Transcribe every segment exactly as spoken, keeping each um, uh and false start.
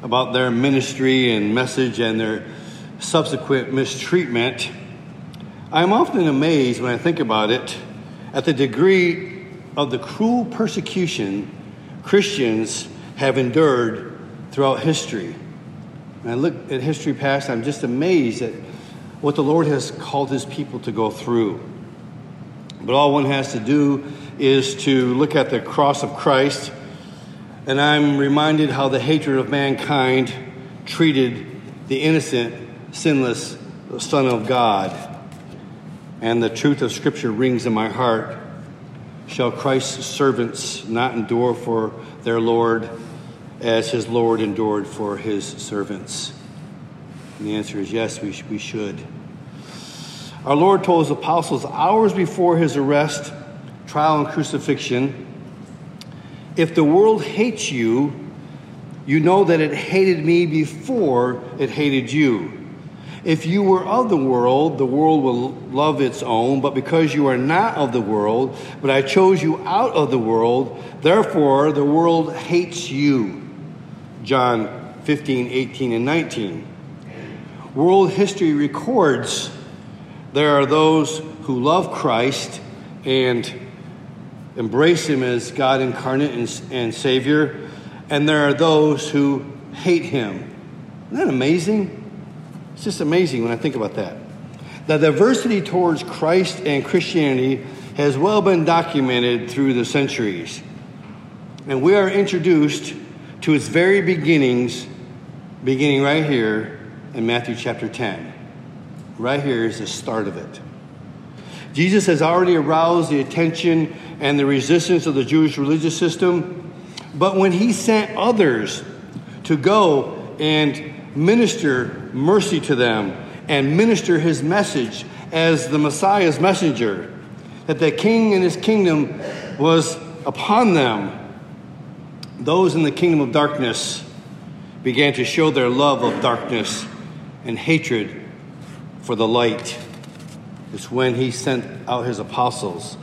about their ministry and message and their subsequent mistreatment, I'm often amazed when I think about it at the degree of the cruel persecution Christians have endured throughout history. When I look at history past, I'm just amazed at what the Lord has called his people to go through. But all one has to do is to look at the cross of Christ, and I'm reminded how the hatred of mankind treated the innocent, sinless Son of God. And the truth of Scripture rings in my heart. Shall Christ's servants not endure for their Lord as his Lord endured for his servants? And the answer is yes, we, sh- we should. Our Lord told his apostles hours before his arrest, trial, and crucifixion, if the world hates you, you know that it hated me before it hated you. If you were of the world, the world will love its own, but because you are not of the world, but I chose you out of the world, therefore the world hates you. John fifteen, eighteen, and nineteen. World history records there are those who love Christ and embrace him as God incarnate and, and Savior, and there are those who hate him. Isn't that amazing? It's just amazing when I think about that. The diversity towards Christ and Christianity has well been documented through the centuries. And we are introduced to its very beginnings, beginning right here in Matthew chapter ten. Right here is the start of it. Jesus has already aroused the attention and the resistance of the Jewish religious system. But when he sent others to go and minister mercy to them and minister his message as the Messiah's messenger, that the king and his kingdom was upon them, those in the kingdom of darkness began to show their love of darkness and hatred for the light. It's when he sent out his apostles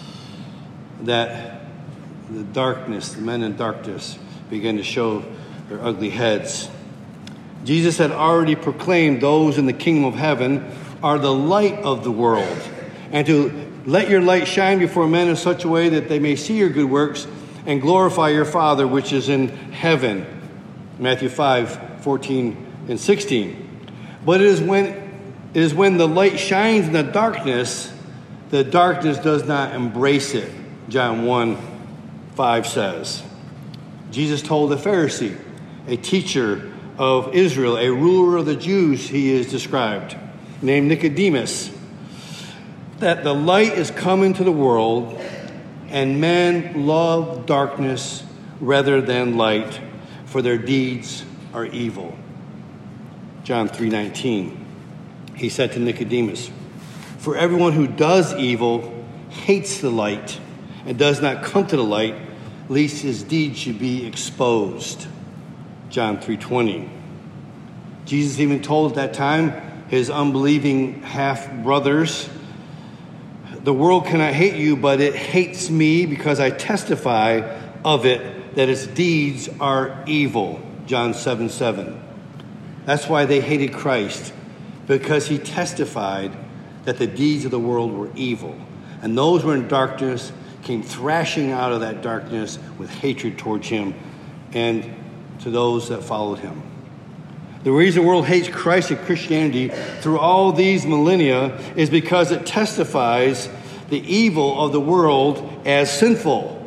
that the darkness, the men in darkness, began to show their ugly heads. Jesus had already proclaimed those in the kingdom of heaven are the light of the world, and to let your light shine before men in such a way that they may see your good works and glorify your Father which is in heaven. Matthew five, fourteen and sixteen. But it is when it is when the light shines in the darkness, the darkness does not embrace it. John one, five says. Jesus told the Pharisee, a teacher of Israel, a ruler of the Jews, he is described, named Nicodemus, that the light is come into the world, and men love darkness rather than light, for their deeds are evil. John three nineteen, he said to Nicodemus, for everyone who does evil hates the light and does not come to the light, lest his deeds should be exposed. John three twenty. Jesus even told at that time his unbelieving half-brothers, the world cannot hate you, but it hates me because I testify of it that its deeds are evil. John seven seven. That's why they hated Christ, because he testified that the deeds of the world were evil. And those who were in darkness came thrashing out of that darkness with hatred towards him and to those that followed him. The reason the world hates Christ and Christianity through all these millennia is because it testifies the evil of the world as sinful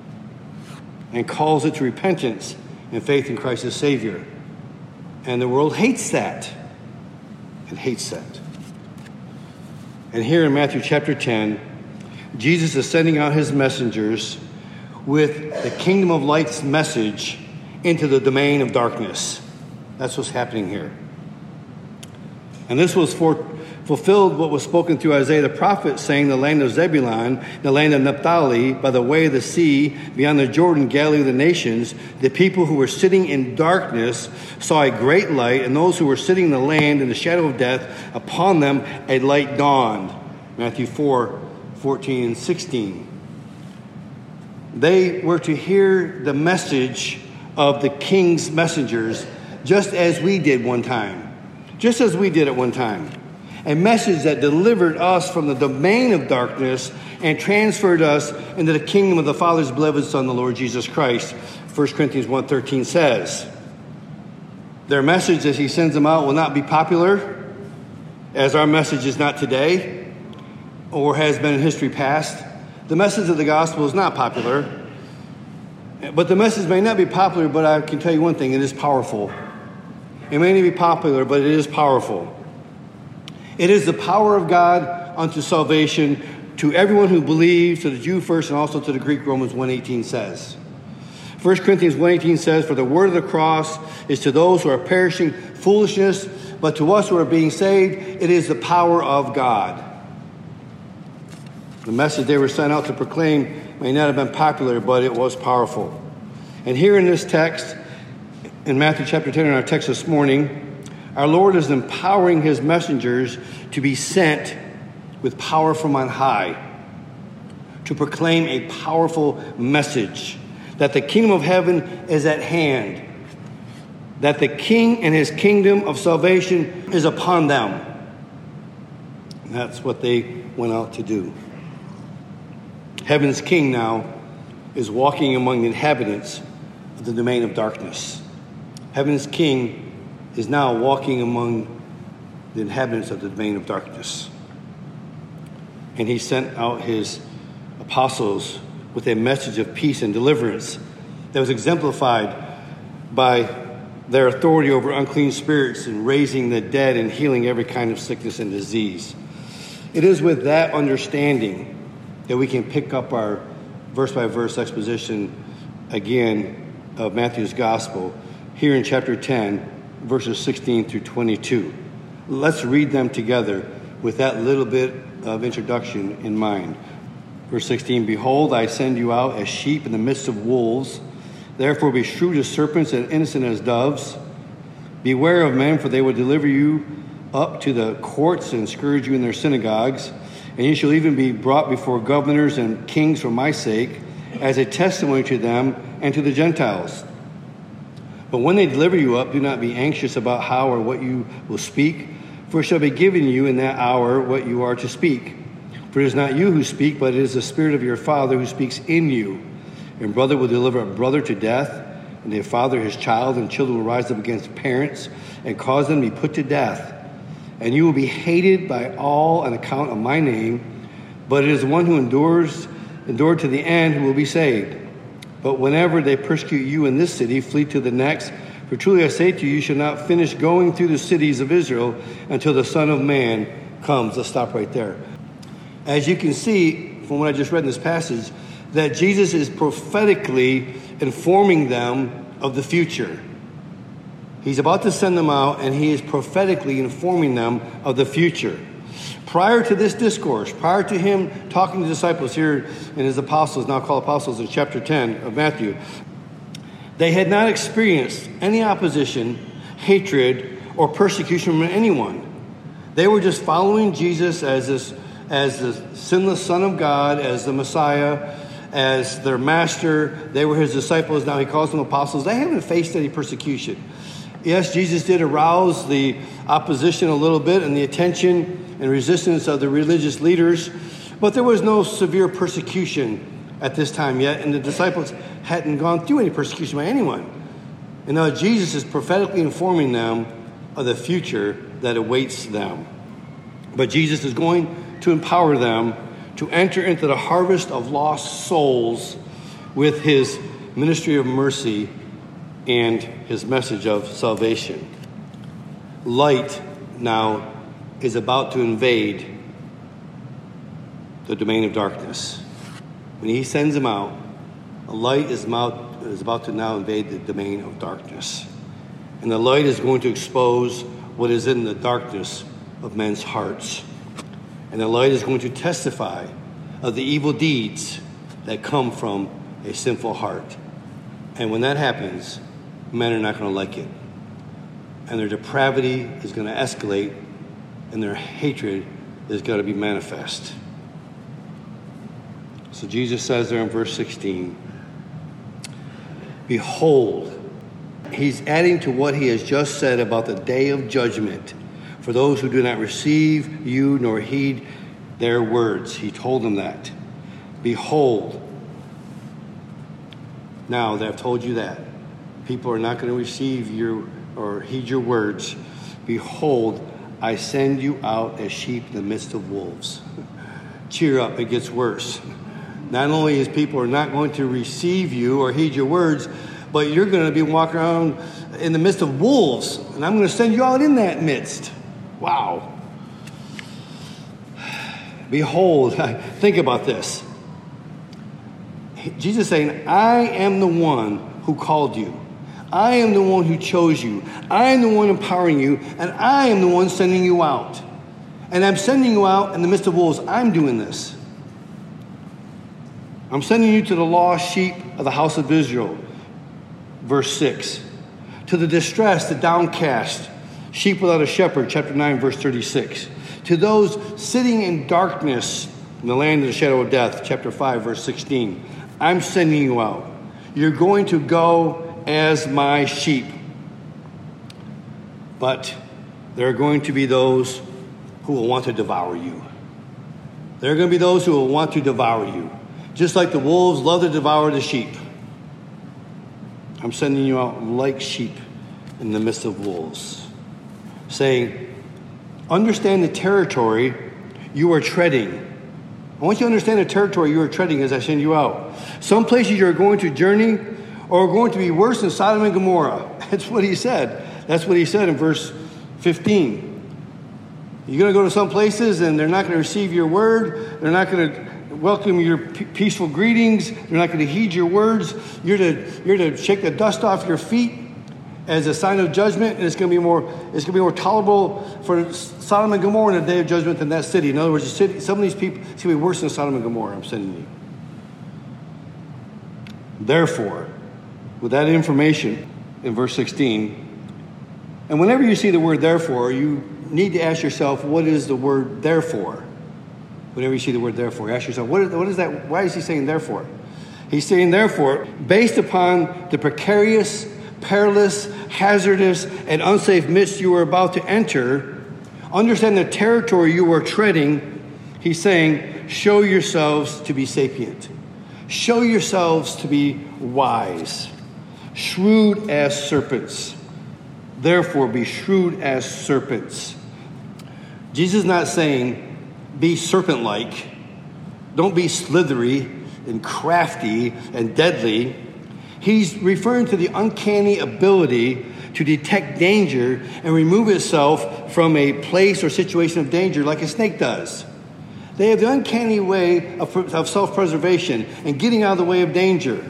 and calls it to repentance and faith in Christ as Savior. And the world hates that. It hates that. And here in Matthew chapter ten, Jesus is sending out his messengers with the kingdom of light's message into the domain of darkness. That's what's happening here. And this was for fulfilled what was spoken through Isaiah the prophet, saying, the land of Zebulun, the land of Naphtali, by the way of the sea, beyond the Jordan, Galilee of the nations, the people who were sitting in darkness saw a great light, and those who were sitting in the land in the shadow of death, upon them a light dawned. Matthew four, fourteen and sixteen. They were to hear the message of the king's messengers just as we did one time. Just as we did at one time. A message that delivered us from the domain of darkness and transferred us into the kingdom of the Father's beloved Son, the Lord Jesus Christ. First Corinthians one thirteen says, their message as he sends them out will not be popular, as our message is not today or has been in history past. The message of the gospel is not popular, but the message may not be popular, but I can tell you one thing, it is powerful. It may not be popular, but it is powerful. It is the power of God unto salvation to everyone who believes, to the Jew first and also to the Greek, Romans one eighteen says. First Corinthians one eighteen says, for the word of the cross is to those who are perishing foolishness, but to us who are being saved, it is the power of God. The message they were sent out to proclaim may not have been popular, but it was powerful. And here in this text, in Matthew chapter ten, in our text this morning, our Lord is empowering his messengers to be sent with power from on high to proclaim a powerful message that the kingdom of heaven is at hand, that the king and his kingdom of salvation is upon them. And that's what they went out to do. Heaven's king now is walking among the inhabitants of the domain of darkness. Heaven's king is now walking among the inhabitants of the domain of darkness. And he sent out his apostles with a message of peace and deliverance that was exemplified by their authority over unclean spirits and raising the dead and healing every kind of sickness and disease. It is with that understanding that we can pick up our verse-by-verse exposition again of Matthew's gospel here in chapter ten, verses sixteen through twenty-two. Let's read them together with that little bit of introduction in mind. Verse sixteen, behold, I send you out as sheep in the midst of wolves. Therefore be shrewd as serpents and innocent as doves. Beware of men, for they will deliver you up to the courts and scourge you in their synagogues. And you shall even be brought before governors and kings for my sake, as a testimony to them and to the Gentiles. But when they deliver you up, do not be anxious about how or what you will speak, for it shall be given you in that hour what you are to speak. For it is not you who speak, but it is the Spirit of your Father who speaks in you. And brother will deliver a brother to death, and a father his child, and children will rise up against parents and cause them to be put to death. And you will be hated by all on account of my name, but it is the one who endures, endured to the end who will be saved. But whenever they persecute you in this city, flee to the next. For truly I say to you, you shall not finish going through the cities of Israel until the Son of Man comes. Let's stop right there. As you can see from what I just read in this passage, that Jesus is prophetically informing them of the future. He's about to send them out, and he is prophetically informing them of the future. Prior to this discourse, prior to him talking to the disciples here and his apostles, now called apostles in chapter ten of Matthew, they had not experienced any opposition, hatred, or persecution from anyone. They were just following Jesus as this, as the sinless Son of God, as the Messiah, as their master. They were his disciples. Now he calls them apostles. They haven't faced any persecution. Yes, Jesus did arouse the opposition a little bit and the attention and resistance of the religious leaders, but there was no severe persecution at this time yet, and the disciples hadn't gone through any persecution by anyone. And now Jesus is prophetically informing them of the future that awaits them. But Jesus is going to empower them to enter into the harvest of lost souls with his ministry of mercy and his message of salvation. Light now is about to invade the domain of darkness. When he sends them out, the light is about, is about to now invade the domain of darkness. And the light is going to expose what is in the darkness of men's hearts. And the light is going to testify of the evil deeds that come from a sinful heart. And when that happens, men are not going to like it. And their depravity is going to escalate, and their hatred is going to be manifest. So Jesus says there in verse sixteen, behold, he's adding to what he has just said about the day of judgment for those who do not receive you nor heed their words. He told them that. Behold, now that I've told you that, people are not going to receive you or heed your words. Behold, I send you out as sheep in the midst of wolves. Cheer up, it gets worse. Not only is people are not going to receive you or heed your words, but you're going to be walking around in the midst of wolves, and I'm going to send you out in that midst. Wow. Behold, think about this. Jesus is saying, I am the one who called you. I am the one who chose you. I am the one empowering you, and I am the one sending you out. And I'm sending you out in the midst of wolves. I'm doing this. I'm sending you to the lost sheep of the house of Israel. Verse six. To the distressed, the downcast, sheep without a shepherd. Chapter nine, verse thirty-six. To those sitting in darkness in the land of the shadow of death. Chapter five, verse sixteen. I'm sending you out. You're going to go as my sheep. But there are going to be those who will want to devour you. There are going to be those who will want to devour you. Just like the wolves love to devour the sheep. I'm sending you out like sheep in the midst of wolves. Saying, understand the territory you are treading. I want you to understand the territory you are treading as I send you out. Some places you are going to journey or are going to be worse than Sodom and Gomorrah. That's what he said. That's what he said in verse fifteen. You're going to go to some places and they're not going to receive your word. They're not going to welcome your p- peaceful greetings. They're not going to heed your words. You're to, you're to shake the dust off your feet as a sign of judgment, and it's going to be more it's going to be more tolerable for Sodom and Gomorrah in the day of judgment than that city. In other words, the city, some of these people, it's going to be worse than Sodom and Gomorrah. I'm sending you. Therefore, with that information in verse sixteen, and whenever you see the word therefore, you need to ask yourself, what is the word therefore? Whenever you see the word therefore, ask yourself, what is, what is that? Why is he saying therefore? He's saying therefore, based upon the precarious, perilous, hazardous, and unsafe midst you are about to enter, understand the territory you are treading. He's saying, show yourselves to be sapient. Show yourselves to be wise, shrewd as serpents. Therefore, be shrewd as serpents. Jesus is not saying, be serpent-like. Don't be slithery and crafty and deadly. He's referring to the uncanny ability to detect danger and remove itself from a place or situation of danger like a snake does. They have the uncanny way of, of self-preservation and getting out of the way of danger.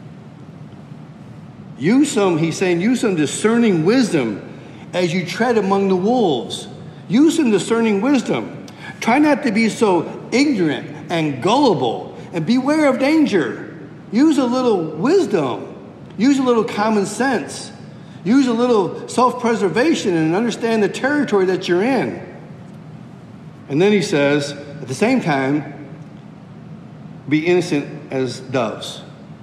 Use some, he's saying, use some discerning wisdom as you tread among the wolves. Use some discerning wisdom. Try not to be so ignorant and gullible, and beware of danger. Use a little wisdom. Use a little common sense. Use a little self-preservation and understand the territory that you're in. And then he says, at the same time, be innocent as doves.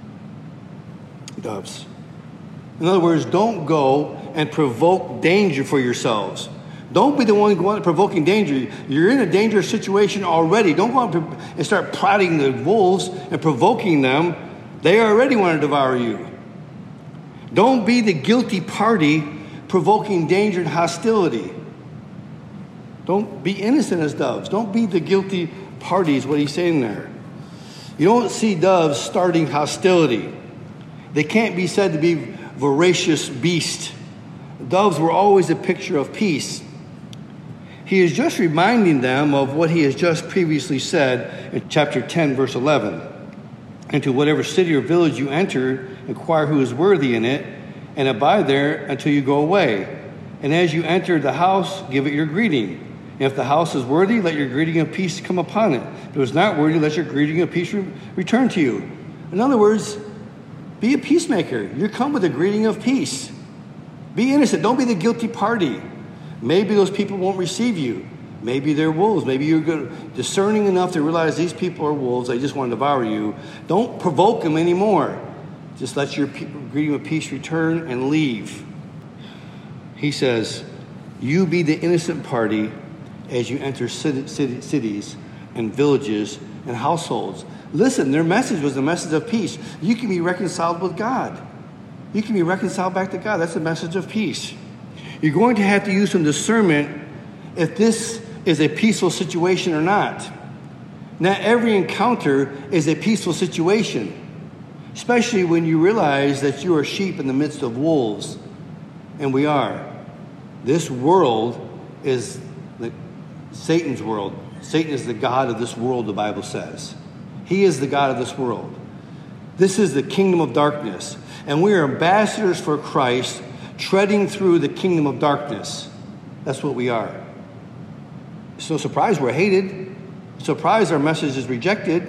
Doves. In other words, don't go and provoke danger for yourselves. Don't be the one going out provoking danger. You're in a dangerous situation already. Don't go out and start prodding the wolves and provoking them. They already want to devour you. Don't be the guilty party provoking danger and hostility. Don't be innocent as doves. Don't be the guilty party is what he's saying there. You don't see doves starting hostility. They can't be said to be voracious beasts. Doves were always a picture of peace. He is just reminding them of what he has just previously said in chapter ten, verse eleven. And to whatever city or village you enter, inquire who is worthy in it, and abide there until you go away. And as you enter the house, give it your greeting. And if the house is worthy, let your greeting of peace come upon it. If it is not worthy, let your greeting of peace re- return to you. In other words, be a peacemaker. You come with a greeting of peace. Be innocent. Don't be the guilty party. Maybe those people won't receive you. Maybe they're wolves. Maybe you're good, discerning enough to realize these people are wolves. They just want to devour you. Don't provoke them anymore. Just let your greeting of peace return and leave. He says, you be the innocent party as you enter cities and villages and households. Listen, their message was the message of peace. You can be reconciled with God. You can be reconciled back to God. That's the message of peace. You're going to have to use some discernment if this is a peaceful situation or not. Not every encounter is a peaceful situation, especially when you realize that you are sheep in the midst of wolves. And we are. This world is the, Satan's world. Satan is the god of this world, the Bible says. He is the god of this world. This is the kingdom of darkness. And we are ambassadors for Christ, treading through the kingdom of darkness. That's what we are. It's no surprise we're hated. Surprise our message is rejected.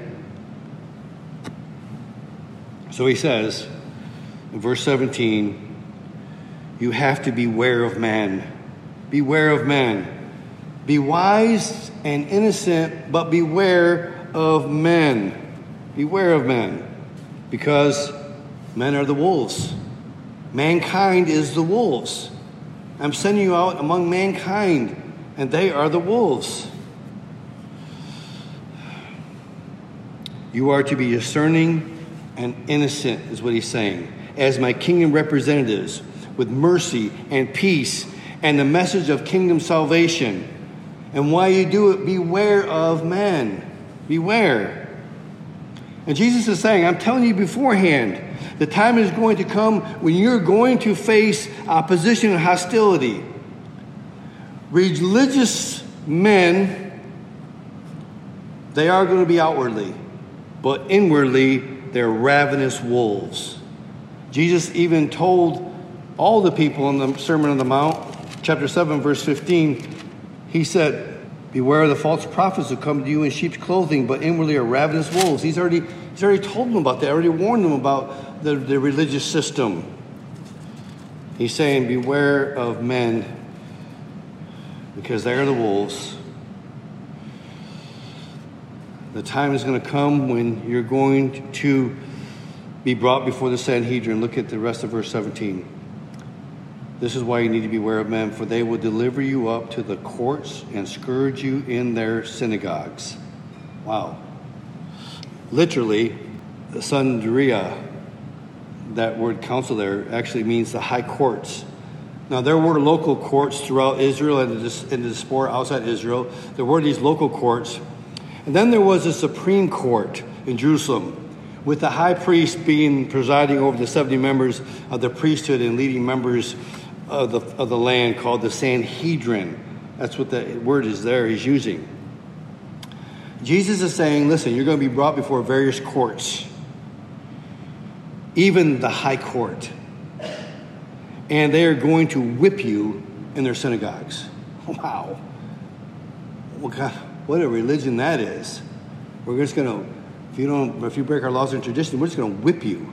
So he says in verse seventeen, you have to beware of man. Beware of man. Be wise and innocent, but beware of men. Beware of men. Because men are the wolves. Mankind is the wolves. I'm sending you out among mankind, and they are the wolves. You are to be discerning and innocent, is what he's saying, as my kingdom representatives, with mercy and peace and the message of kingdom salvation. And while you do it, beware of men. Beware. And Jesus is saying, I'm telling you beforehand, the time is going to come when you're going to face opposition and hostility. Religious men, they are going to be outwardly, but inwardly, they're ravenous wolves. Jesus even told all the people in the Sermon on the Mount, chapter seven, verse fifteen, he said, beware of the false prophets who come to you in sheep's clothing, but inwardly are ravenous wolves. He's already, he's already told them about that, already warned them about the, the religious system. He's saying, beware of men, because they are the wolves. The time is going to come when you're going to be brought before the Sanhedrin. Look at the rest of verse seventeen. This is why you need to beware of men, for they will deliver you up to the courts and scourge you in their synagogues. Wow. Literally, the Sanhedria, that word council there, actually means the high courts. Now, there were local courts throughout Israel and in the diaspora outside Israel. There were these local courts. And then there was a supreme court in Jerusalem, with the high priest being presiding over the seventy members of the priesthood and leading members of the, of the land, called the Sanhedrin. That's what the word is there he's using. Jesus is saying, listen, you're going to be brought before various courts, even the high court. And they are going to whip you in their synagogues. Wow. Well, God, what a religion that is. We're just going to, if you don't, if you break our laws and tradition, we're just going to whip you.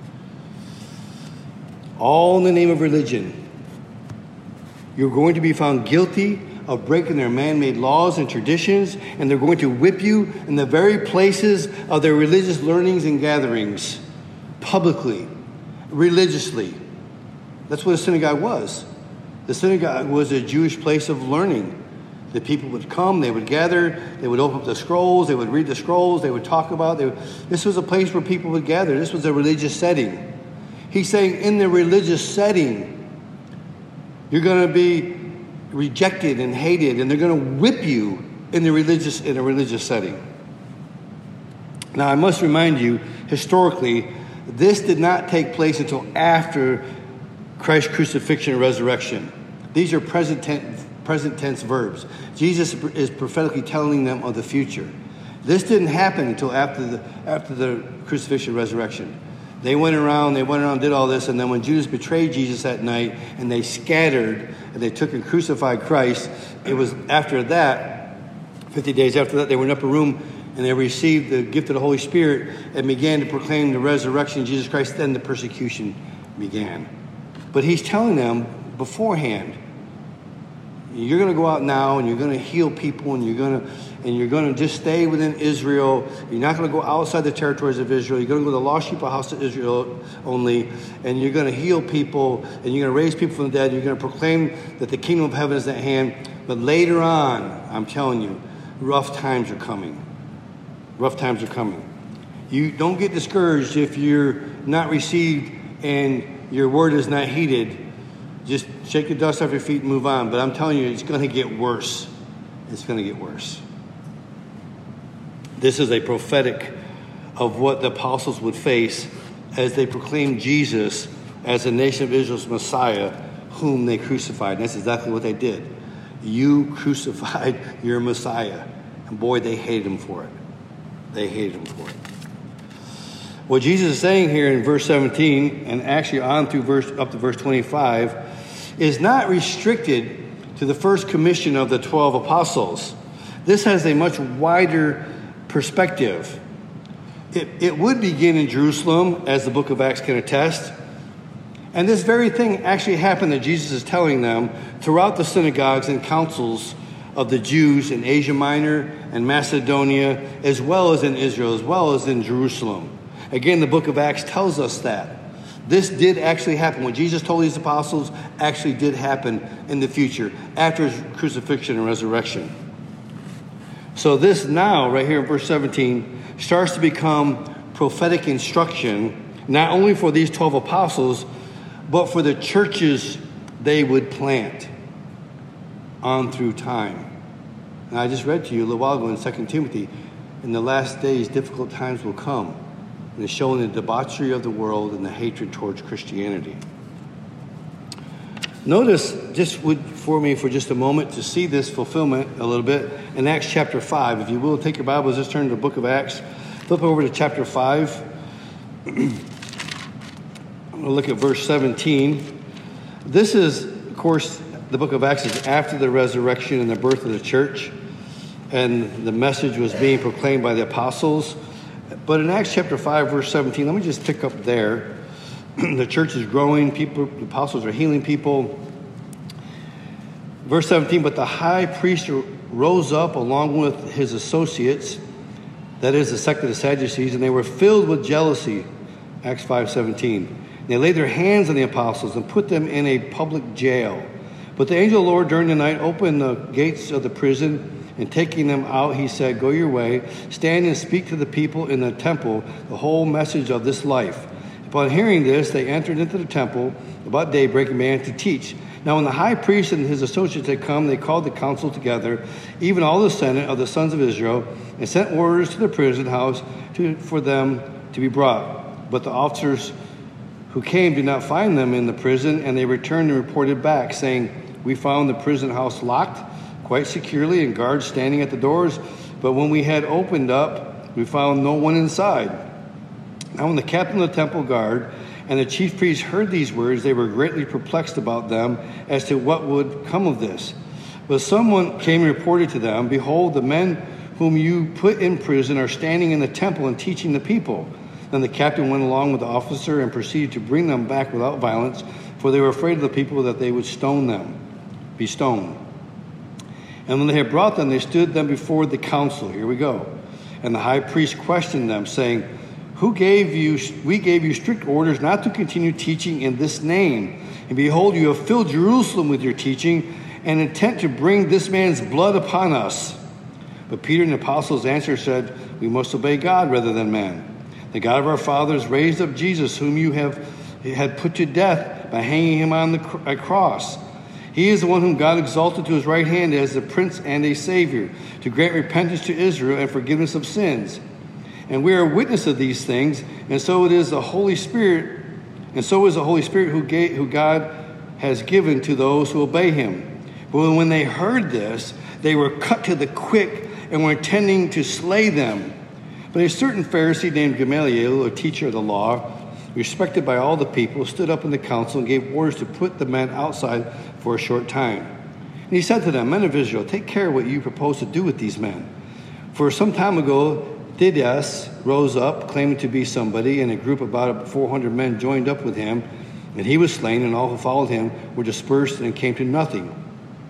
All in the name of religion. You're going to be found guilty of breaking their man-made laws and traditions, and they're going to whip you in the very places of their religious learnings and gatherings, publicly, religiously. That's what a synagogue was. The synagogue was a Jewish place of learning. The people would come, they would gather, they would open up the scrolls, they would read the scrolls, they would talk about it. This was a place where people would gather. This was a religious setting. He's saying in the religious setting, you're going to be rejected and hated, and they're going to whip you in the religious in a religious setting. Now, I must remind you, historically, this did not take place until after Christ's crucifixion and resurrection. These are present tense, present tense verbs. Jesus is prophetically telling them of the future. This didn't happen until after the after the crucifixion and resurrection. They went around, they went around, did all this, and then when Judas betrayed Jesus that night, and they scattered, and they took and crucified Christ, it was after that, fifty days after that, they were in an upper room, and they received the gift of the Holy Spirit, and began to proclaim the resurrection of Jesus Christ. Then the persecution began. But he's telling them beforehand, You're going to go out now and you're going to heal people and you're going to and you're going to just stay within Israel. You're not going to go outside the territories of Israel. You're going to go to the lost sheep of the house of Israel only, and you're going to heal people and you're going to raise people from the dead. You're going to proclaim that the kingdom of heaven is at hand. But later on, I'm telling you, rough times are coming. Rough times are coming. You don't get discouraged if you're not received and your word is not heeded. Just shake the dust off your feet and move on. But I'm telling you, it's going to get worse. It's going to get worse. This is a prophetic of what the apostles would face as they proclaimed Jesus as the nation of Israel's Messiah, whom they crucified. And that's exactly what they did. You crucified your Messiah. And boy, they hated him for it. They hated him for it. What Jesus is saying here in verse seventeen, and actually on through verse up to verse twenty-five, is not restricted to the first commission of the twelve apostles. This has a much wider perspective. It, it would begin in Jerusalem, as the book of Acts can attest. And this very thing actually happened that Jesus is telling them throughout the synagogues and councils of the Jews in Asia Minor and Macedonia, as well as in Israel, as well as in Jerusalem. Again, the book of Acts tells us that. This did actually happen. What Jesus told these apostles actually did happen in the future, after his crucifixion and resurrection. So this now, right here in verse seventeen, starts to become prophetic instruction, not only for these twelve apostles, but for the churches they would plant on through time. And I just read to you a little while ago in Second Timothy, in the last days, difficult times will come. And it's showing the debauchery of the world and the hatred towards Christianity. Notice, just would for me for just a moment, to see this fulfillment a little bit in Acts chapter five. If you will, take your Bibles, just turn to the book of Acts. Flip over to chapter five. I'm going to look at verse seventeen. This is, of course, the book of Acts is after the resurrection and the birth of the church. And the message was being proclaimed by the apostles. But in Acts chapter five, verse seventeen, let me just pick up there. The church is growing. People, the apostles are healing people. Verse seventeen, but the high priest rose up along with his associates, that is the sect of the Sadducees, and they were filled with jealousy. Acts five seventeen. They laid their hands on the apostles and put them in a public jail. But the angel of the Lord during the night opened the gates of the prison, and taking them out, he said, go your way, stand and speak to the people in the temple the whole message of this life. Upon hearing this, they entered into the temple about daybreak and began to teach. Now when the high priest and his associates had come, they called the council together, even all the senate of the sons of Israel, and sent orders to the prison house to, for them to be brought. But the officers who came did not find them in the prison, and they returned and reported back, saying, we found the prison house locked quite securely and guards standing at the doors, but when we had opened up, we found no one inside. Now when the captain of the temple guard and the chief priests heard these words, they were greatly perplexed about them as to what would come of this. But someone came and reported to them, behold, the men whom you put in prison are standing in the temple and teaching the people. Then the captain went along with the officer and proceeded to bring them back without violence, for they were afraid of the people that they would stone them, be stoned. And when they had brought them, they stood them before the council. Here we go. And the high priest questioned them, saying, Who gave you, we gave you strict orders not to continue teaching in this name. And behold, you have filled Jerusalem with your teaching and intent to bring this man's blood upon us. But Peter and the apostles answered said, we must obey God rather than man. The God of our fathers raised up Jesus, whom you have had put to death by hanging him on the cross. He is the one whom God exalted to his right hand as a prince and a savior, to grant repentance to Israel and forgiveness of sins. And we are witness of these things, and so it is the Holy Spirit, and so is the Holy Spirit who gave, who God has given to those who obey him. But when they heard this, they were cut to the quick and were intending to slay them. But a certain Pharisee named Gamaliel, a teacher of the law, respected by all the people, stood up in the council and gave orders to put the men outside for a short time. And he said to them, Men of Israel, take care what you propose to do with these men. For some time ago, Theudas rose up, claiming to be somebody, and a group of about four hundred men joined up with him, and he was slain, and all who followed him were dispersed and came to nothing.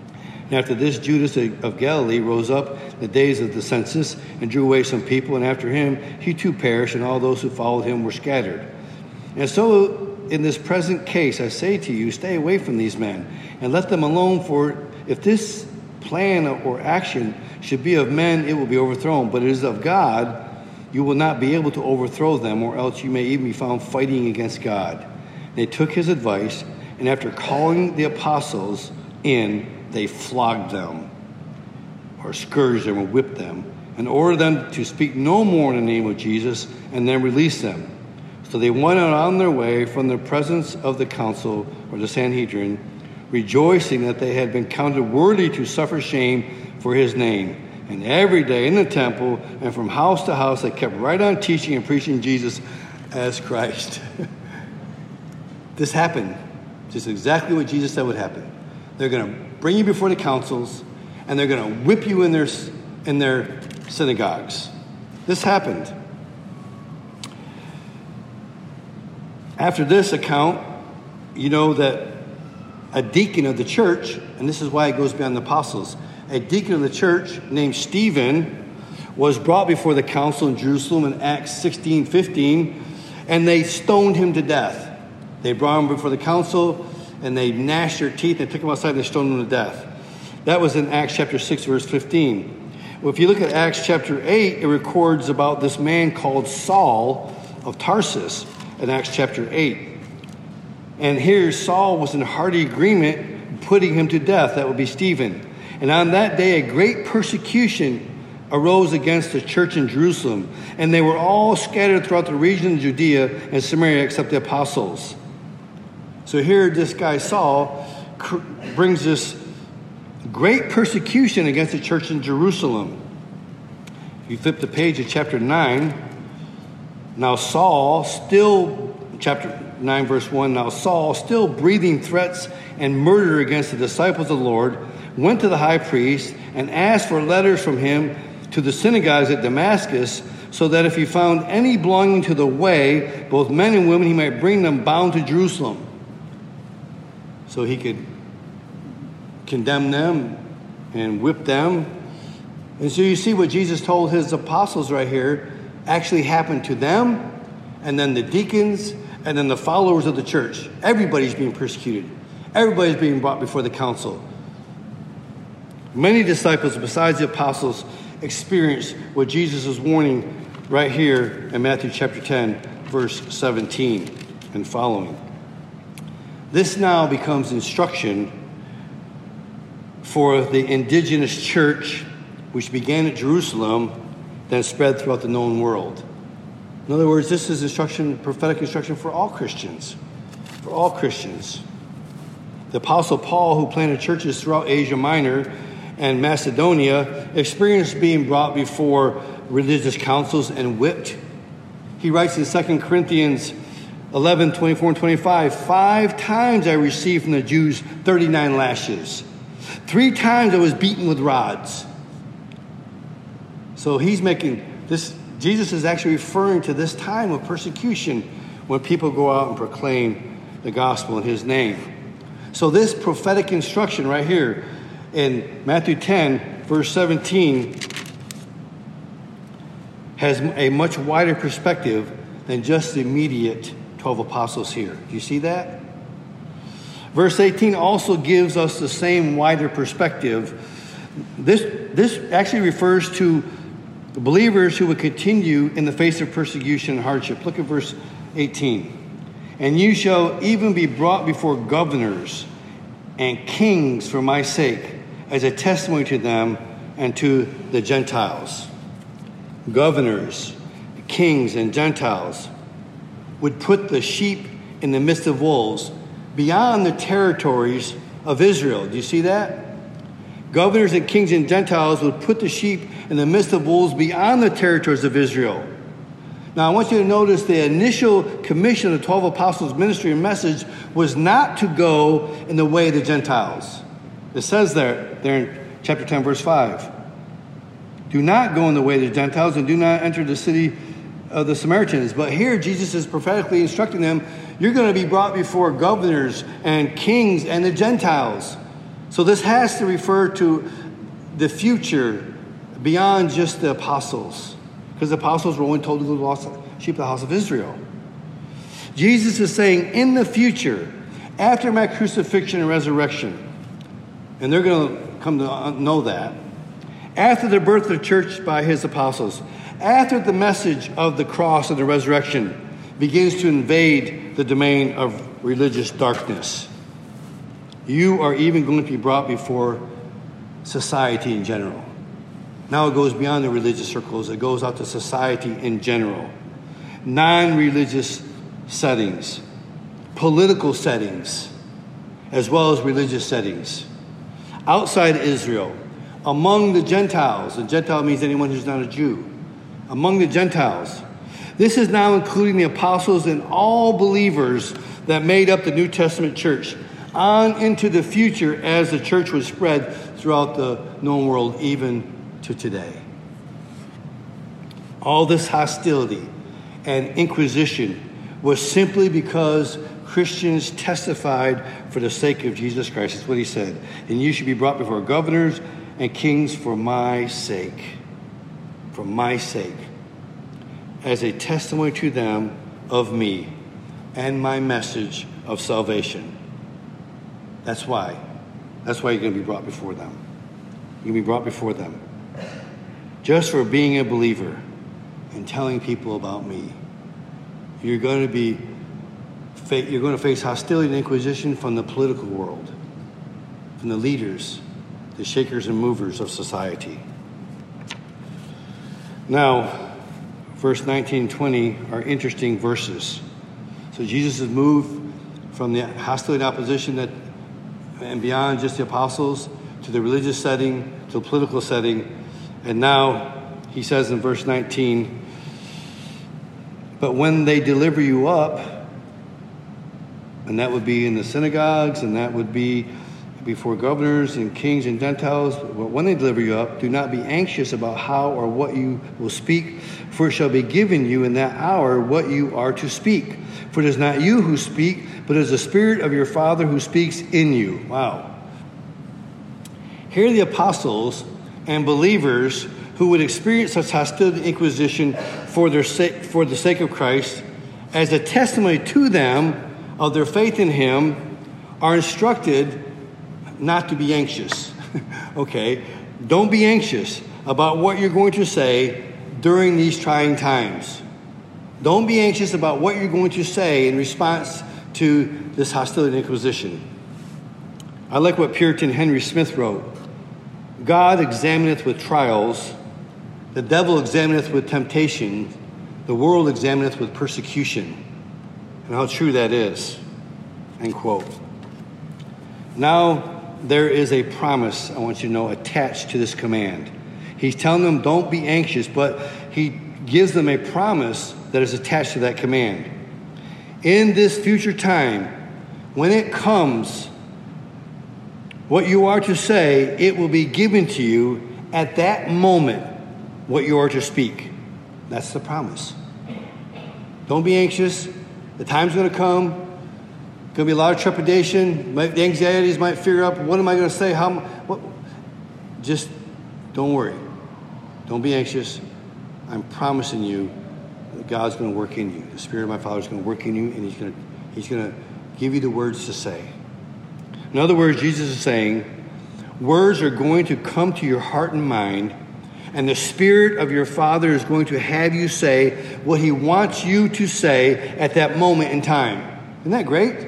And after this, Judas of Galilee rose up in the days of the census and drew away some people, and after him he too perished, and all those who followed him were scattered. And so in this present case, I say to you, stay away from these men, and let them alone, for if this plan or action should be of men, it will be overthrown. But it is of God, you will not be able to overthrow them, or else you may even be found fighting against God. And they took his advice, and after calling the apostles in, they flogged them, or scourged them, or whipped them, and ordered them to speak no more in the name of Jesus, and then released them. So they went out on their way from the presence of the council, or the Sanhedrin, rejoicing that they had been counted worthy to suffer shame for his name. And every day in the temple and from house to house, they kept right on teaching and preaching Jesus as Christ. This happened. Just exactly what Jesus said would happen. They're going to bring you before the councils, and they're going to whip you in their, in their synagogues. This happened. After this account, you know that a deacon of the church, and this is why it goes beyond the apostles, a deacon of the church named Stephen was brought before the council in Jerusalem in Acts sixteen fifteen, and they stoned him to death. They brought him before the council, and they gnashed their teeth and took him outside and they stoned him to death. That was in Acts chapter six, verse fifteen. Well, if you look at Acts chapter eight, it records about this man called Saul of Tarsus in Acts chapter eight. And here Saul was in hearty agreement putting him to death. That would be Stephen. And on that day, a great persecution arose against the church in Jerusalem. And they were all scattered throughout the region of Judea and Samaria except the apostles. So here this guy Saul cr- brings this great persecution against the church in Jerusalem. If you flip the page of chapter nine, now Saul still, chapter nine verse one, now Saul, still breathing threats and murder against the disciples of the Lord, went to the high priest and asked for letters from him to the synagogues at Damascus, so that if he found any belonging to the way, both men and women, he might bring them bound to Jerusalem. So he could condemn them and whip them. And so you see what Jesus told his apostles right here actually happened to them, and then the deacons, and then the followers of the church. Everybody's being persecuted. Everybody's being brought before the council. Many disciples, besides the apostles, experienced what Jesus is warning right here in Matthew chapter ten, verse seventeen and following. This now becomes instruction for the indigenous church, which began at Jerusalem, then spread throughout the known world. In other words, this is instruction, prophetic instruction for all Christians. For all Christians. The Apostle Paul, who planted churches throughout Asia Minor and Macedonia, experienced being brought before religious councils and whipped. He writes in Second Corinthians eleven, twenty-four and twenty-five, five times I received from the Jews thirty-nine lashes. Three times I was beaten with rods. So he's making this, Jesus is actually referring to this time of persecution when people go out and proclaim the gospel in his name. So this prophetic instruction right here in Matthew ten, verse seventeen, has a much wider perspective than just the immediate twelve apostles here. Do you see that? Verse eighteen also gives us the same wider perspective. This, this actually refers to believers who would continue in the face of persecution and hardship. Look at verse eighteen. And you shall even be brought before governors and kings for my sake, as a testimony to them and to the Gentiles. Governors, kings, and Gentiles would put the sheep in the midst of wolves beyond the territories of Israel. Do you see that? Governors and kings and Gentiles would put the sheep in the midst of wolves beyond the territories of Israel. Now, I want you to notice the initial commission of the twelve apostles' ministry and message was not to go in the way of the Gentiles. It says there, there in chapter ten, verse five. Do not go in the way of the Gentiles and do not enter the city of the Samaritans. But here Jesus is prophetically instructing them, you're going to be brought before governors and kings and the Gentiles. So this has to refer to the future beyond just the apostles, because the apostles were only told to go to the lost sheep of the house of Israel. Jesus is saying, in the future, after my crucifixion and resurrection, and they're going to come to know that, after the birth of the church by his apostles, after the message of the cross and the resurrection begins to invade the domain of religious darkness, you are even going to be brought before society in general. Now it goes beyond the religious circles. It goes out to society in general. Non-religious settings, political settings, as well as religious settings. Outside Israel, among the Gentiles, and Gentile means anyone who's not a Jew, among the Gentiles. This is now including the apostles and all believers that made up the New Testament church, on into the future as the church was spread throughout the known world, even to today. All this hostility and inquisition was simply because Christians testified for the sake of Jesus Christ. That's what he said. And you should be brought before governors and kings for my sake. For my sake. As a testimony to them of me and my message of salvation. That's why. That's why you're going to be brought before them. You're going to be brought before them. Just for being a believer and telling people about me. You're going to be, you're going to face hostility and inquisition from the political world, from the leaders, the shakers and movers of society. Now, verse nineteen and twenty are interesting verses. So Jesus has moved from the hostility and opposition that, and beyond just the apostles, to the religious setting, to the political setting. And now he says in verse nineteen, but when they deliver you up, and that would be in the synagogues, and that would be before governors and kings and Gentiles, but when they deliver you up, do not be anxious about how or what you will speak, for it shall be given you in that hour what you are to speak. For it is not you who speak, but it is the Spirit of your Father who speaks in you. Wow. Here are the apostles and believers who would experience such hostility and inquisition for their sake, for the sake of Christ, as a testimony to them of their faith in him, are instructed not to be anxious. Okay? Don't be anxious about what you're going to say during these trying times. Don't be anxious about what you're going to say in response to this hostility and inquisition. I like what Puritan Henry Smith wrote. God examineth with trials, the devil examineth with temptation, the world examineth with persecution. And how true that is. End quote. Now, there is a promise, I want you to know, attached to this command. He's telling them, don't be anxious, but he gives them a promise that is attached to that command. In this future time, when it comes, what you are to say, it will be given to you at that moment, what you are to speak. That's the promise. Don't be anxious. The time's going to come. Going to be a lot of trepidation. The anxieties might figure out, what am I going to say? How? What? Just don't worry. Don't be anxious. I'm promising you that God's going to work in you. The Spirit of my Father is going to work in you, and He's going to, He's going to give you the words to say. In other words, Jesus is saying, words are going to come to your heart and mind, and the Spirit of your Father is going to have you say what He wants you to say at that moment in time. Isn't that great?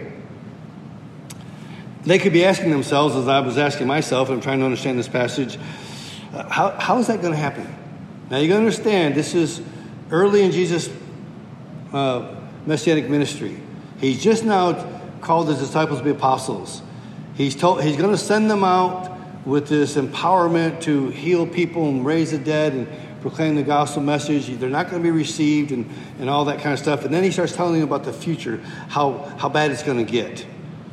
They could be asking themselves, as I was asking myself, and I'm trying to understand this passage, uh, how, how is that going to happen? Now, you're going to understand, this is early in Jesus' uh, messianic ministry. He's just now called his disciples to be apostles. He's told he's going to send them out with this empowerment to heal people and raise the dead and proclaim the gospel message. They're not going to be received and, and all that kind of stuff. And then he starts telling them about the future, how, how bad it's going to get.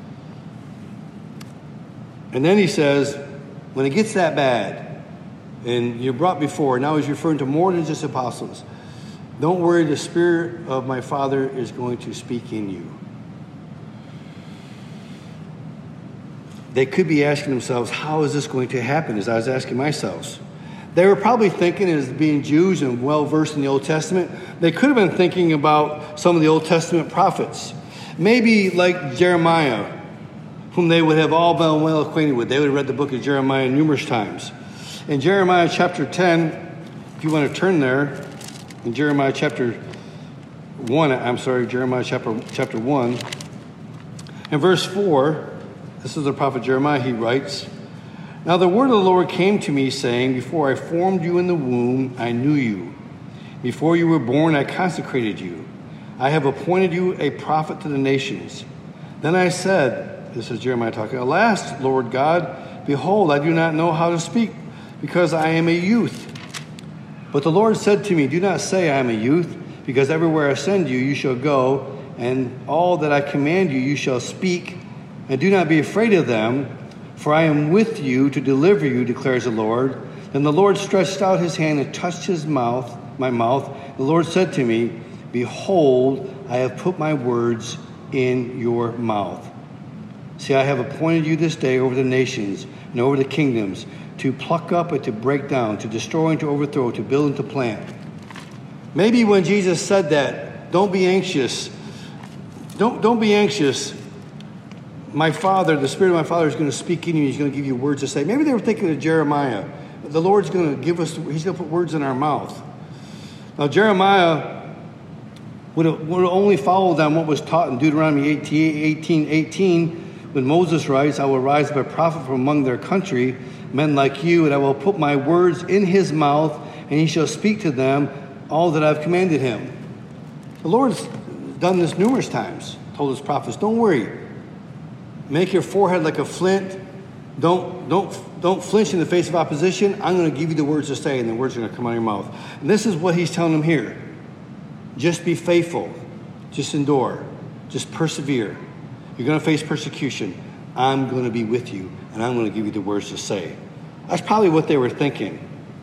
And then he says, when it gets that bad, and you're brought before, now he's referring to more than just apostles. Don't worry, the Spirit of my Father is going to speak in you. they could be asking themselves, how is this going to happen, as I was asking myself. They were probably thinking, as being Jews and well-versed in the Old Testament, they could have been thinking about some of the Old Testament prophets. Maybe like Jeremiah, whom they would have all been well acquainted with. They would have read the book of Jeremiah numerous times. In Jeremiah chapter ten, if you want to turn there, in Jeremiah chapter one, I'm sorry, Jeremiah chapter, chapter one, in verse four, this is the prophet Jeremiah, he writes, "Now the word of the Lord came to me, saying, Before I formed you in the womb, I knew you. Before you were born, I consecrated you. I have appointed you a prophet to the nations. Then I said," this is Jeremiah talking, "Alas, Lord God, behold, I do not know how to speak, because I am a youth." But the Lord said to me, "Do not say I am a youth, because everywhere I send you, you shall go, and all that I command you, you shall speak. And do not be afraid of them, for I am with you to deliver you, declares the Lord." Then the Lord stretched out his hand and touched his mouth, my mouth. The Lord said to me, "Behold, I have put my words in your mouth. See, I have appointed you this day over the nations and over the kingdoms, to pluck up and to break down, to destroy and to overthrow, to build and to plant." Maybe when Jesus said that, don't be anxious. Don't, don't be anxious. My Father, the Spirit of my Father is going to speak in you. He's going to give you words to say. Maybe they were thinking of Jeremiah. The Lord's going to give us, he's going to put words in our mouth. Now, Jeremiah would have, would have only followed on what was taught in Deuteronomy eighteen, eighteen, when Moses writes, "I will rise up a prophet from among their country, men like you, and I will put my words in his mouth, and he shall speak to them all that I've commanded him." The Lord's done this numerous times, told his prophets, don't worry. Make your forehead like a flint. Don't, don't, don't flinch in the face of opposition. I'm going to give you the words to say, and the words are going to come out of your mouth. And this is what he's telling them here. Just be faithful. Just endure. Just persevere. You're going to face persecution. I'm going to be with you, and I'm going to give you the words to say. That's probably what they were thinking.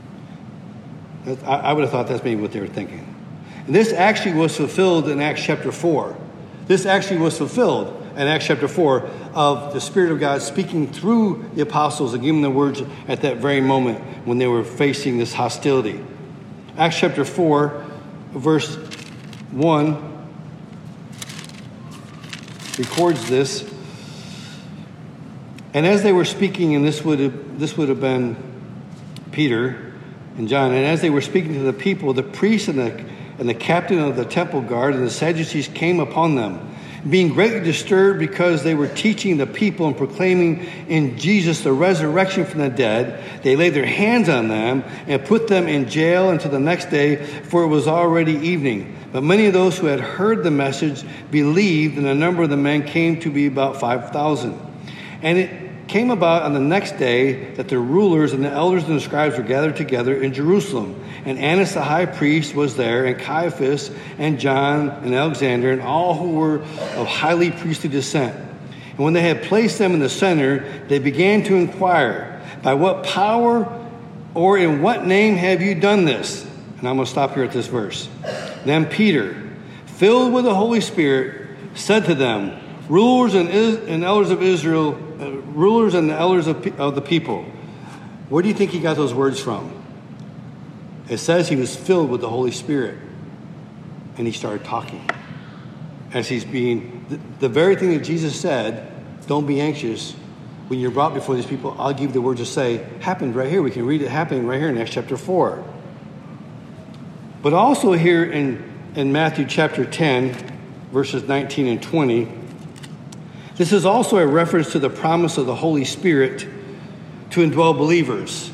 I would have thought that's maybe what they were thinking. And this actually was fulfilled in Acts chapter four. This actually was fulfilled in Acts chapter four of the Spirit of God speaking through the apostles and giving them the words at that very moment when they were facing this hostility. Acts chapter four, verse one records this. "And as they were speaking," and this would have, this would have been Peter and John, "and as they were speaking to the people, the priests and the, and the captain of the temple guard and the Sadducees came upon them, being greatly disturbed because they were teaching the people and proclaiming in Jesus the resurrection from the dead. They laid their hands on them and put them in jail until the next day, for it was already evening. But many of those who had heard the message believed, and the number of the men came to be about five thousand. And it came about on the next day that the rulers and the elders and the scribes were gathered together in Jerusalem. And Annas the high priest was there, and Caiaphas, and John, and Alexander, and all who were of highly priestly descent. And when they had placed them in the center, they began to inquire, "By what power or in what name have you done this?" And I'm going to stop here at this verse. "Then Peter, filled with the Holy Spirit, said to them, Rulers and, and elders of Israel, uh, rulers and the elders of, of the people." Where do you think he got those words from? It says he was filled with the Holy Spirit, and he started talking. As he's being, the, the very thing that Jesus said, don't be anxious. When you're brought before these people, I'll give you the words to say, happened right here. We can read it happening right here in Acts chapter four. But also here in, in Matthew chapter ten, verses nineteen and twenty, this is also a reference to the promise of the Holy Spirit to indwell believers.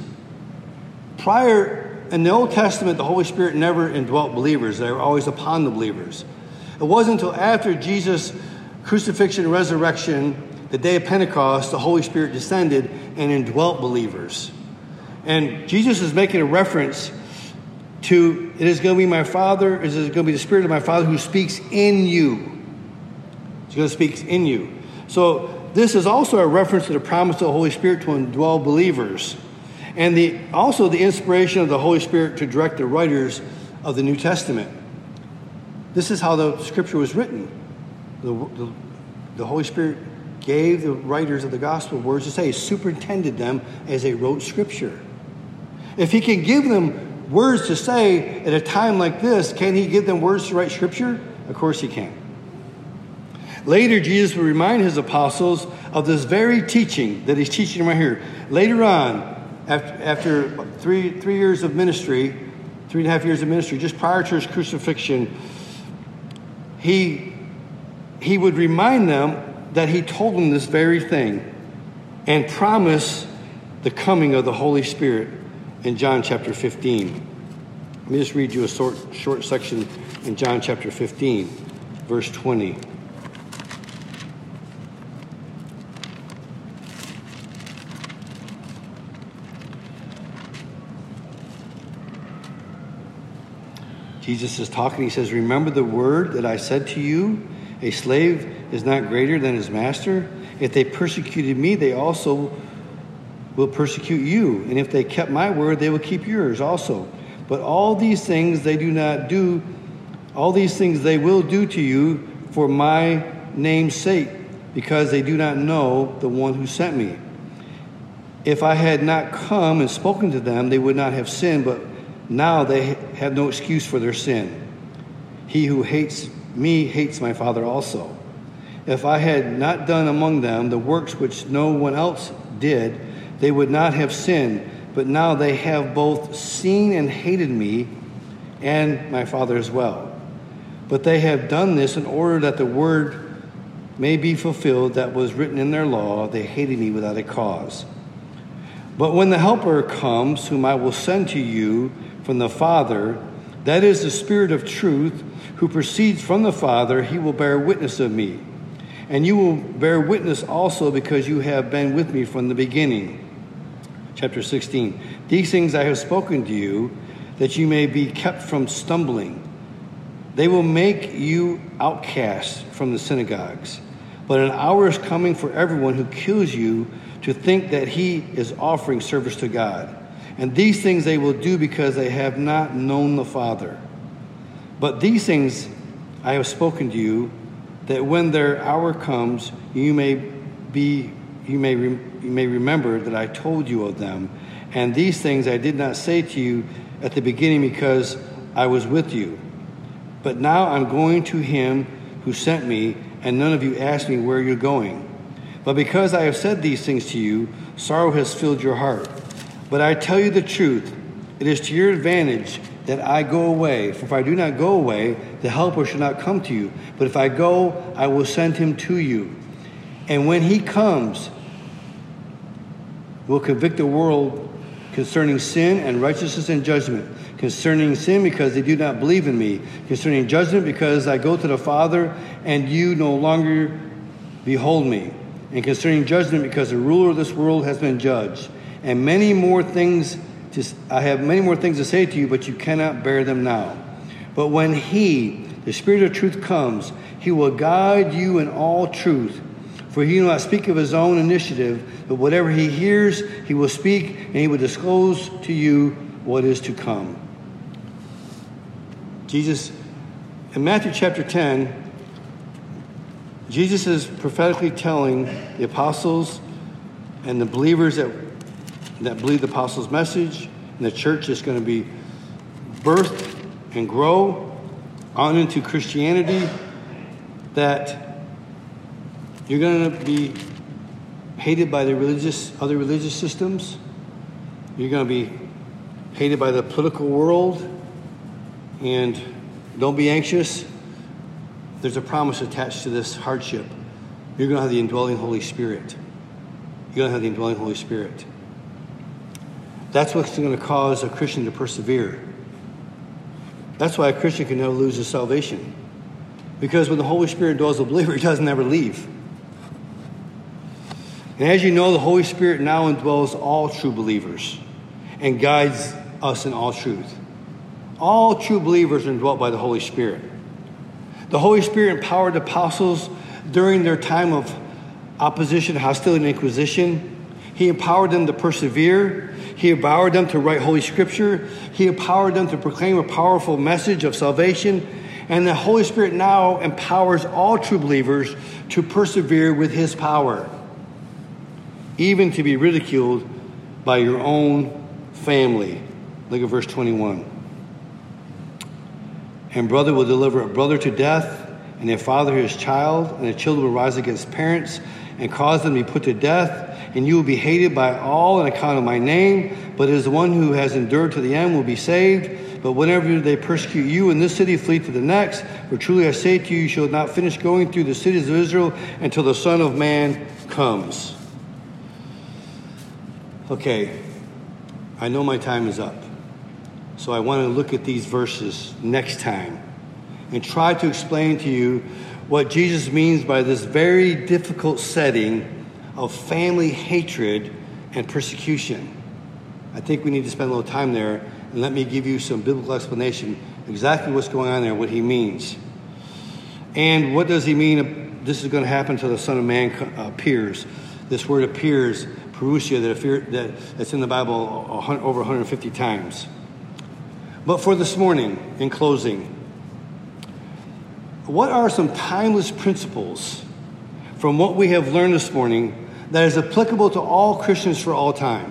Prior, in the Old Testament, the Holy Spirit never indwelt believers. They were always upon the believers. It wasn't until after Jesus' crucifixion and resurrection, the day of Pentecost, the Holy Spirit descended and indwelt believers. And Jesus is making a reference to, it is going to be my Father, it is going to be the Spirit of my Father who speaks in you. He's going to speak in you. So this is also a reference to the promise of the Holy Spirit to indwell believers. And the also the inspiration of the Holy Spirit to direct the writers of the New Testament. This is how the Scripture was written. The, the, the Holy Spirit gave the writers of the gospel words to say, superintended them as they wrote Scripture. If he can give them words to say at a time like this, can he give them words to write Scripture? Of course he can. Later, Jesus will remind his apostles of this very teaching that he's teaching them right here. Later on, after, after three, three years of ministry, three and a half years of ministry, just prior to his crucifixion, he, he would remind them that he told them this very thing and promise the coming of the Holy Spirit in John chapter fifteen. Let me just read you a short, short section in John chapter fifteen, verse twenty. Jesus is talking. He says, remember the word that I said to you, a slave is not greater than his master. If they persecuted me, they also will persecute you. And if they kept my word, they will keep yours also. But all these things they do not do, all these things they will do to you for my name's sake, because they do not know the one who sent me. If I had not come and spoken to them, they would not have sinned, but now they have no excuse for their sin. He who hates me hates my Father also. If I had not done among them the works which no one else did, they would not have sinned. But now they have both seen and hated me and my Father as well. But they have done this in order that the word may be fulfilled that was written in their law, they hated me without a cause. But when the Helper comes, whom I will send to you from the Father, that is the Spirit of truth, who proceeds from the Father, he will bear witness of me. And you will bear witness also because you have been with me from the beginning. Chapter sixteen. These things I have spoken to you, that you may be kept from stumbling. They will make you outcasts from the synagogues. But an hour is coming for everyone who kills you to think that he is offering service to God. And these things they will do because they have not known the Father. But these things I have spoken to you, that when their hour comes, you may be, you may, re, you may remember that I told you of them. And these things I did not say to you at the beginning because I was with you. But now I'm going to him who sent me, and none of you asked me where you're going. But because I have said these things to you, sorrow has filled your heart. But I tell you the truth, it is to your advantage that I go away. For if I do not go away, the Helper shall not come to you. But if I go, I will send him to you. And when he comes, will convict the world concerning sin and righteousness and judgment. Concerning sin, because they do not believe in me. Concerning judgment, because I go to the Father, and you no longer behold me. And concerning judgment, because the ruler of this world has been judged. And many more things, to, I have many more things to say to you, but you cannot bear them now. But when he, the Spirit of truth, comes, he will guide you in all truth. For he will not speak of his own initiative, but whatever he hears, he will speak, and he will disclose to you what is to come. Jesus, in Matthew chapter ten, Jesus is prophetically telling the apostles and the believers that, that believe the apostles' message, and the church is going to be birthed and grow on into Christianity, that you're going to be hated by the religious, other religious systems. You're going to be hated by the political world. And don't be anxious. There's a promise attached to this hardship. You're going to have the indwelling Holy Spirit. You're going to have the indwelling Holy Spirit. That's what's going to cause a Christian to persevere. That's why a Christian can never lose his salvation. Because when the Holy Spirit dwells in the believer, he doesn't ever leave. And as you know, the Holy Spirit now indwells all true believers and guides us in all truth. All true believers are indwelt by the Holy Spirit. The Holy Spirit empowered the apostles during their time of opposition, hostility, and inquisition. He empowered them to persevere. He empowered them to write Holy Scripture. He empowered them to proclaim a powerful message of salvation. And the Holy Spirit now empowers all true believers to persevere with his power, even to be ridiculed by your own family. Look at verse twenty-one. And brother will deliver a brother to death, and a father his child, and the children will rise against parents and cause them to be put to death, and you will be hated by all on account of my name, but it is the one who has endured to the end will be saved. But whenever they persecute you in this city, flee to the next. For truly I say to you, you shall not finish going through the cities of Israel until the Son of Man comes. Okay, I know my time is up. So I want to look at these verses next time and try to explain to you what Jesus means by this very difficult setting of family hatred and persecution. I think we need to spend a little time there, and let me give you some biblical explanation exactly what's going on there, what he means. And what does he mean this is going to happen till the Son of Man appears? This word appears, parousia, that appear, that that's in the Bible over one hundred fifty times. But for this morning, in closing, what are some timeless principles from what we have learned this morning that is applicable to all Christians for all time?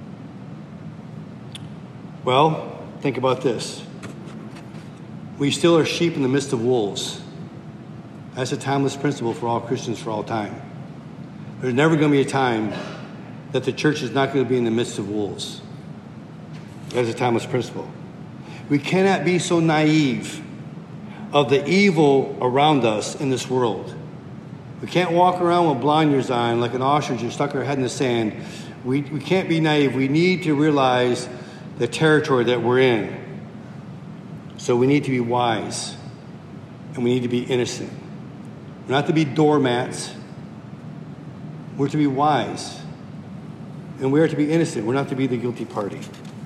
Well, think about this. We still are sheep in the midst of wolves. That's a timeless principle for all Christians for all time. There's never going to be a time that the church is not going to be in the midst of wolves. That's a timeless principle. We cannot be so naive of the evil around us in this world. We can't walk around with blinders on like an ostrich and stuck our head in the sand. We, we can't be naive. We need to realize the territory that we're in. So we need to be wise, and we need to be innocent. We're not to be doormats. We're to be wise, and we are to be innocent. We're not to be the guilty party.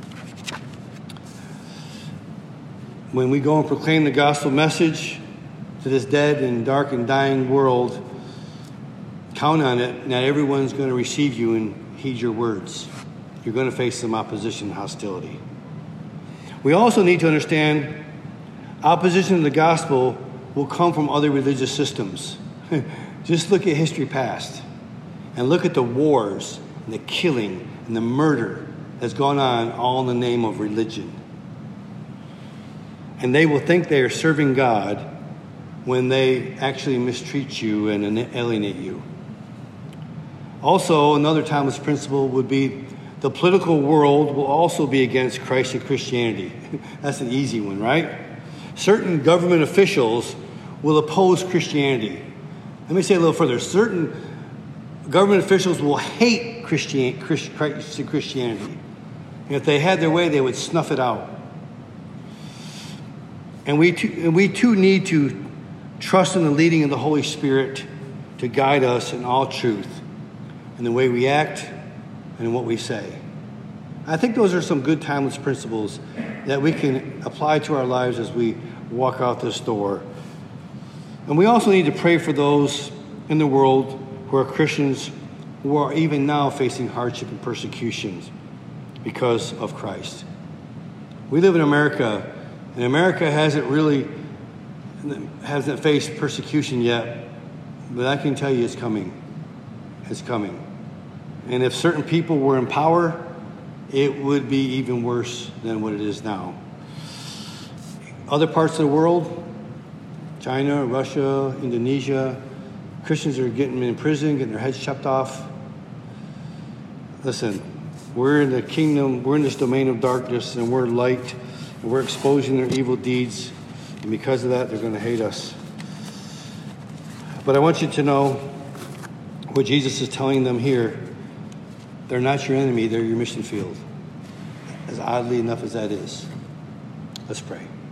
When we go and proclaim the gospel message to this dead and dark and dying world, count on it. Not everyone's going to receive you and heed your words. You're going to face some opposition and hostility. We also need to understand opposition to the gospel will come from other religious systems. Just look at history past and look at the wars and the killing and the murder that's gone on all in the name of religion. And they will think they are serving God when they actually mistreat you and alienate you. Also, another timeless principle would be the political world will also be against Christ and Christianity. That's an easy one, right? Certain government officials will oppose Christianity. Let me say a little further. Certain government officials will hate Christian, Christ, Christ and Christianity. And if they had their way, they would snuff it out. And we too, and we too need to trust in the leading of the Holy Spirit to guide us in all truth, in the way we act and in what we say. I think those are some good timeless principles that we can apply to our lives as we walk out this door. And we also need to pray for those in the world who are Christians who are even now facing hardship and persecutions because of Christ. We live in America, and America hasn't really hasn't faced persecution yet, but I can tell you it's coming. It's coming. And if certain people were in power, it would be even worse than what it is now. Other parts of the world, China, Russia, Indonesia, Christians are getting in prison, getting their heads chopped off. Listen, we're in the kingdom, we're in this domain of darkness, and we're light. We're exposing their evil deeds, and because of that, they're going to hate us. But I want you to know what Jesus is telling them here. They're not your enemy, they're your mission field. As oddly enough as that is. Let's pray.